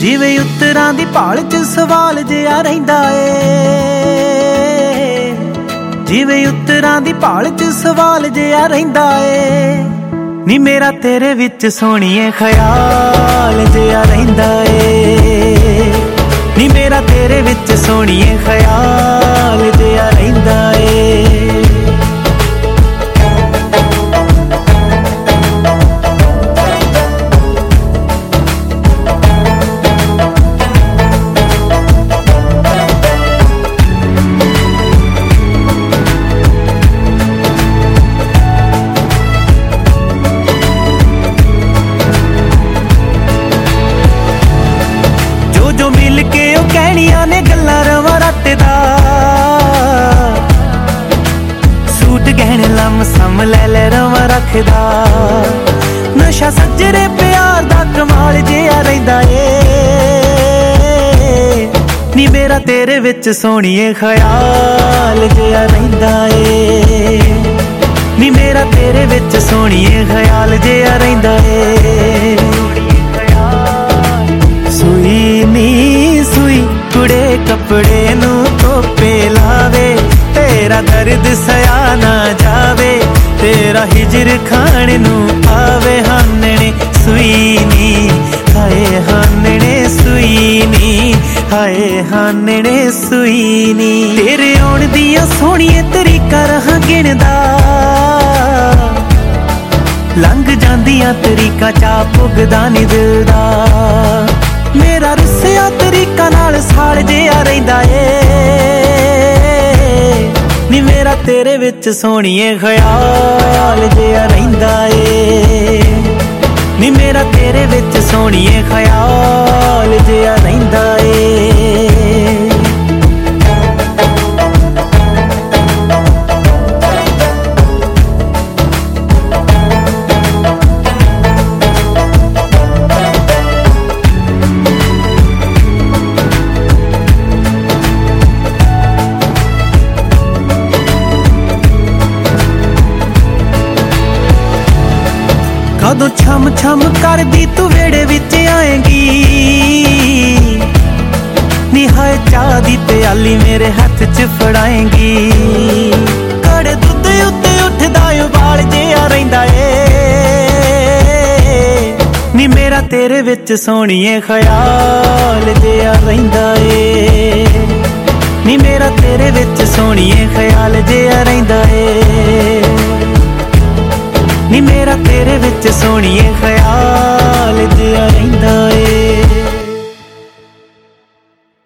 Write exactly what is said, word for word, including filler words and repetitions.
ਜਿਵੇਂ ਉੱਤਰਾਂ ਦੀ ਭਾਲ ਚ ਸਵਾਲ ਜਿਹਾ ਰਹਿੰਦਾ ਏ, ਜਿਵੇਂ ਉੱਤਰਾਂ ਦੀ ਭਾਲ ਚ ਸਵਾਲ ਜਿਹਾ ਰਹਿੰਦਾ ਏ। ਨੀ ਮੇਰਾ ਤੇਰੇ ਵਿੱਚ ਸੋਹਣੀਏ ਖਿਆਲ ਜਿਹਾ ਰਹਿੰਦਾ ਏ, ਨੀ ਮੇਰਾ ਤੇਰੇ ਵਿੱਚ ਸੋਹਣੀਏ ਖਿਆਲ ਜਿਹਾ ਰਹਿੰਦਾ ਏ। ਜੋ ਮਿਲ ਕੇ ਉਹ ਕਹਿਣੀਆਂ ਨੇ ਗੱਲਾਂ ਰਵਾਂ ਰੱਟ ਦਾ, ਸੂਟ ਗਹਿਣੇ ਲੰਮ ਸਮ ਲੈ ਲੈ ਰਵਾਂ ਰੱਖਦਾ। ਨਸ਼ਾ ਸੱਜਰੇ ਪਿਆਰ ਦਾ ਕਮਾਲ ਜਿਹਾ ਰਹਿੰਦਾ ਏ, ਨੀ ਮੇਰਾ ਤੇਰੇ ਵਿੱਚ ਸੋਹਣੀਏ ਖਿਆਲ ਜਿਹਾ ਰਹਿੰਦਾ ਏ, ਨੀ ਮੇਰਾ ਤੇਰੇ ਵਿੱਚ ਸੋਹਣੀਏ ਖਿਆਲ ਜਿਹਾ ਰਹਿੰਦਾ ਏ। ਸੂਈ ਨੀ ਸੂਈ ਕੁੜੇ ਕੱਪੜੇ ਨੂੰ ਧੋਪੇ ਲਾਵੇ, ਤੇਰਾ ਦਰਦ ਸਿਆ ਨਾ ਜਾਵੇ, ਤੇਰਾ ਹਿਜਰ ਖਾਣ ਨੂੰ ਆਵੇ। ਹਾਨਣੇ ਸੂਈ ਨੀ ਹਾਏ ਹਾਨਣੇ ਸੂਈ ਨੀ ਹਾਏ ਹਾਨਣੇ ਸੂਈ ਨੀ। ਤੇਰੇ ਆਉਣ ਦੀਆਂ ਸੋਹਣੀਏ ਤਰੀਕਾਂ ਰਹਾਂ ਗਿਣਦਾ, ਲੰਘ ਜਾਂਦੀਆਂ ਤਰੀਕਾਂ ਚਾ ਪੁੱਗਦਾ ਨੀ ਦਿਲ ਦਾ। ਮੇਰਾ ਰੁੱਸਿਆ ਤਰੀਕਾ ਨਾਲ ਸਾਲ ਜਿਹਾ ਰਹਿੰਦਾ ਏ, ਨੀ ਮੇਰਾ ਤੇਰੇ ਵਿੱਚ ਸੋਹਣੀਏ ਖਿਆਲ ਜਿਹਾ ਰਹਿੰਦਾ ਏ, ਨੀ ਮੇਰਾ ਤੇਰੇ ਵਿੱਚ ਸੋਹਣੀਏ ਖਿਆਲ ਜਿਹਾ ਰਹਿੰਦਾ ਏ। ਕਦੋਂ ਛਮ ਛਮ ਕਰਦੀ ਤੂੰ ਵਿਹੜੇ ਵਿੱਚ ਆਏਂਗੀ, ਨੀ ਹਾਏ ਚਾਹ ਦੀ ਪਿਆਲੀ ਮੇਰੇ ਹੱਥ ਚ ਫੜਾਏਂਗੀ। ਕੜੇ ਦੁੱਧ ਉੱਤੇ ਉੱਠਦਾ ਉਬਾਲ ਜਿਹਾ ਰਹਿੰਦਾ ਏ, ਨੀ ਮੇਰਾ ਤੇਰੇ ਵਿੱਚ ਸੋਹਣੀਏ ਖਿਆਲ ਜਿਹਾ ਰਹਿੰਦਾ ਏ, ਨੀ ਮੇਰਾ ਤੇਰੇ ਵਿੱਚ ਸੋਹਣੀਏ ਖਿਆਲ ਜਿਹਾ ਰਹਿੰਦਾ ਏ, ਨੀ ਮੇਰਾ ਤੇਰੇ ਵਿੱਚ ਸੋਹਣੀਏ ਖਿਆਲ ਜਿਹਾ